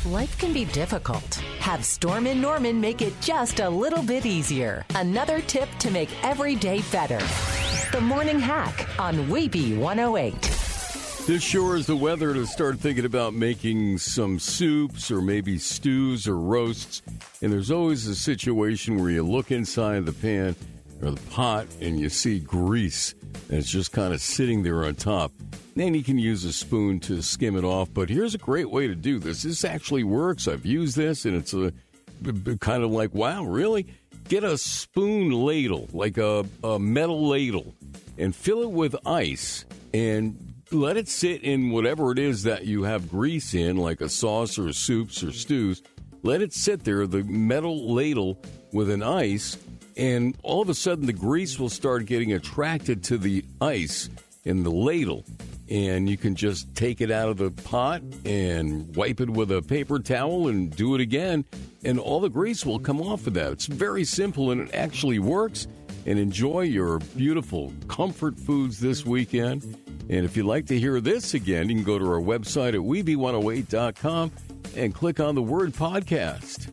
Life can be difficult. Have Storm & Norman make it just a little bit easier. Another tip to make every day better. The Morning Hack on Weeby 108. This sure is the weather to start thinking about making some soups or maybe stews or roasts. And there's always a situation where you look inside the pan or the pot and you see grease. And it's just kind of sitting there on top. Then you can use a spoon to skim it off. But here's a great way to do this. This actually works. I've used this, and it's a kind of like, wow, really? Get a spoon ladle, like a metal ladle, and fill it with ice. And let it sit in whatever it is that you have grease in, like a sauce or soups or stews. Let it sit there, the metal ladle with an ice, and all of a sudden the grease will start getting attracted to the ice in the ladle. And you can just take it out of the pot and wipe it with a paper towel and do it again. And all the grease will come off of that. It's very simple, and it actually works. And enjoy your beautiful comfort foods this weekend. And if you'd like to hear this again, you can go to our website at Weeby108.com and click on the word podcast.